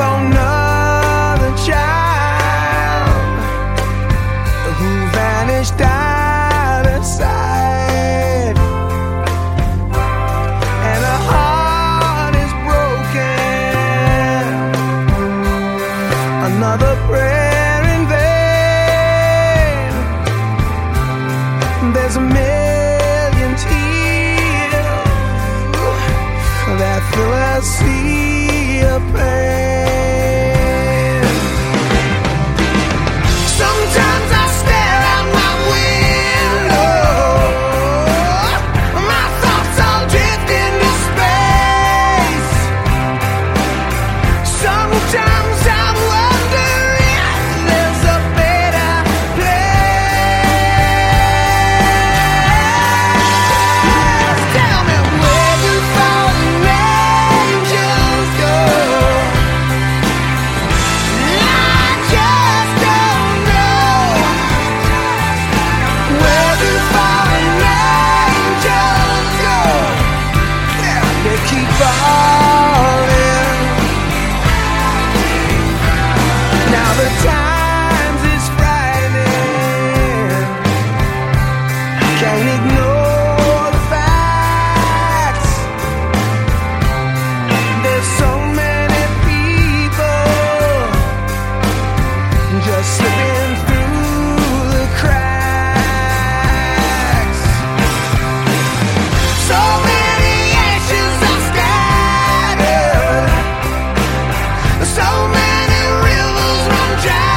another child who vanished out of sight, and her heart is broken. Another prayer in vain. There's a million tears that fill a sea of pain. Sometimes I stare out my window, my thoughts all drift into space. Sometimes I wonder if there's a better place. Tell me, where do fallen angels go? I just don't know. Where do fallen angels go? They keep falling. Now the times is frightening. Can't ignore the facts. There's so many people just slipping through the cracks. So many ashes are scattered. So many rivers run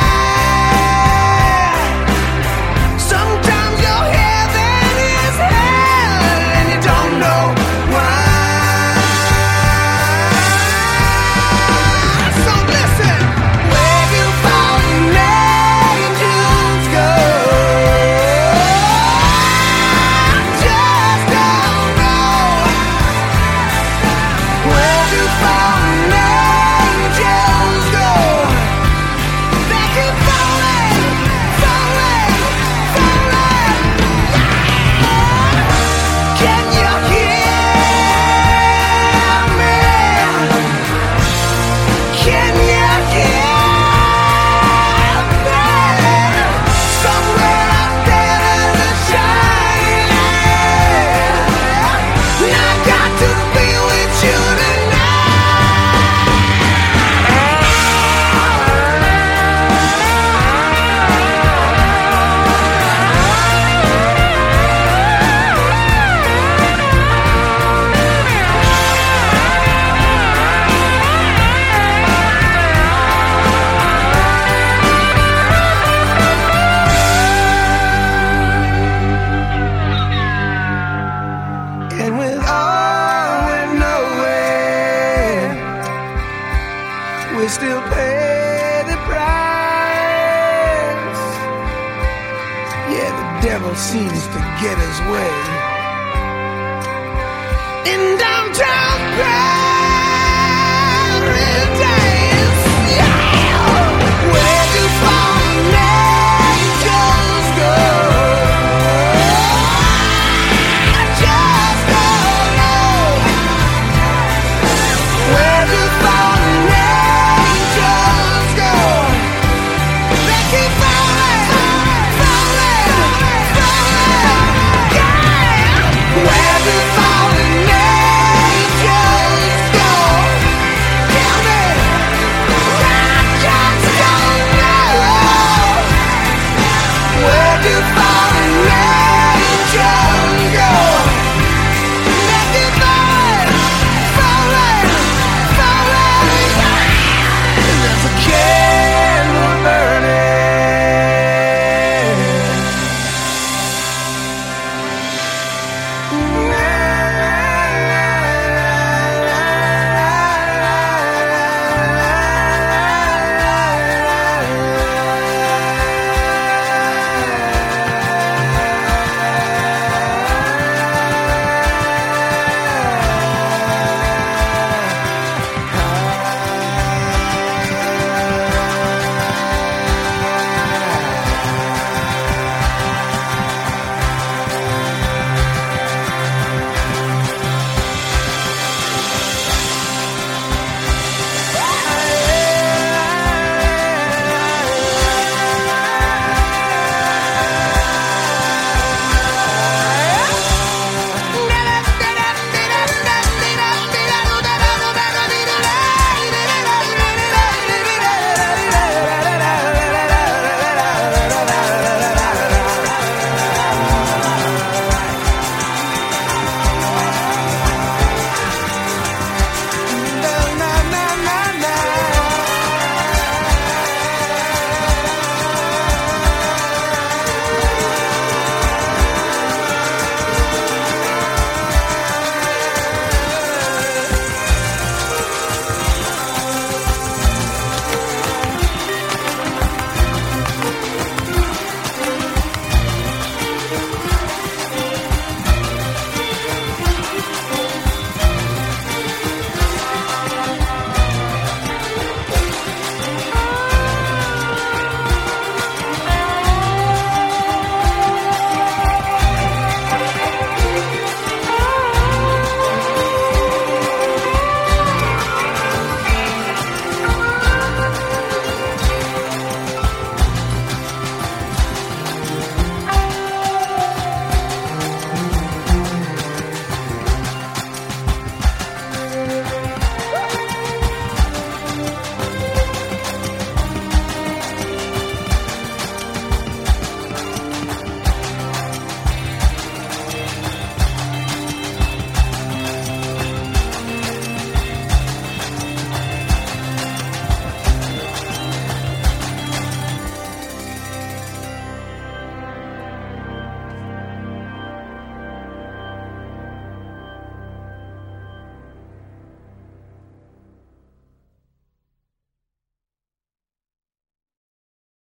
dry. Sometimes your heaven is hell and you don't know why. So listen, where do fallen angels go? I just don't know. Where do fallen angels go? They keep falling, falling, falling. Can you hear me? Can you hear me? Somewhere out there there's a shining. And I got to be with you and with all we're knowing, we still pay the price. Yeah, the devil seems to get his way in downtown Paradise. Yeah. Where do fallen angels go? I just don't know. Where do fallen angels go? They keep falling, falling, falling. Yeah. Where do fallen angels go? Tell me, I just don't know. Where do fallen angels go? They keep falling, falling, falling. There's a cave